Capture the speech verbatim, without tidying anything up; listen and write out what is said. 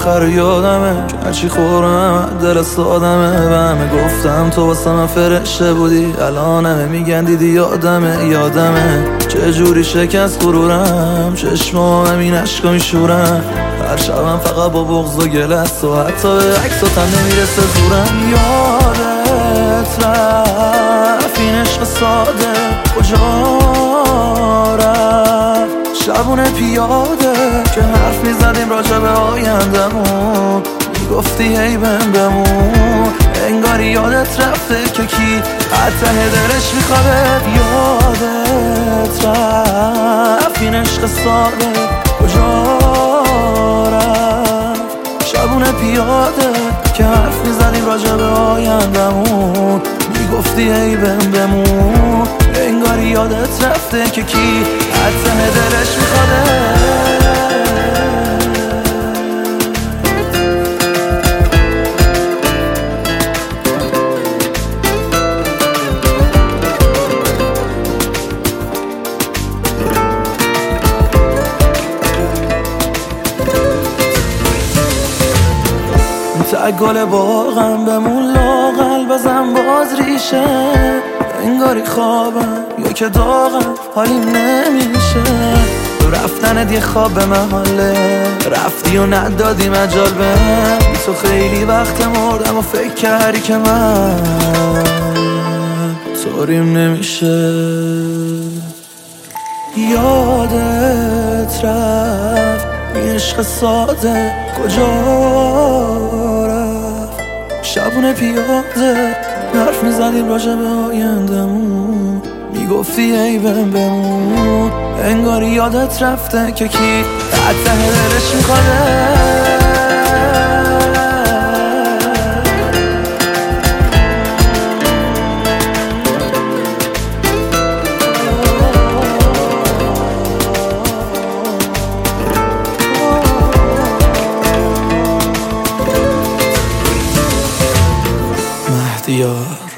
آخر رو یادمه که هرچی خورم دل سادمه. و همه گفتم تو واسه من فرشته بودی، الان همه میگن دیدی یادمه یادمه چه جوری شکست غرورم، چشمام همین عشقا میشورم. هر شبم فقط با بغض و گلست و حتی به عکساتم نمیرسه زورم. یادت رفت این عشق ساده کجا رفت؟ شبونه پیاده که حرف میزدیم راجع به آیندمون، میگفتی هی بهم بمون، انگاری یادت رفته که کی حتی دلش میخواد. یادت رفت این عشق ساده کجا رفت؟ شبونه پیاده که حرف میزدیم راجع به آیندمون، میگفتی هی بهم بمون، انگاری یادت رفته که کی حتی دلش میخواد. تک گل باغم بمون لاغل بزن باز ریشه، انگاری خوابم یا که داغم حالی نمیشه. تو رفتنت یه خواب به محاله، رفتی و ندادی مجال بهم. تو خیلی وقت مردم و فکر کردی که من طوریم نمیشه. یادت رفت این عشق ساده کجا رفت؟ شبونه پیاده حرف میزدیم راجع به آیندمون، میگفتی ای بهم بمون، انگاری یادت رفته که کی حتی دلش میخواد. مهدیار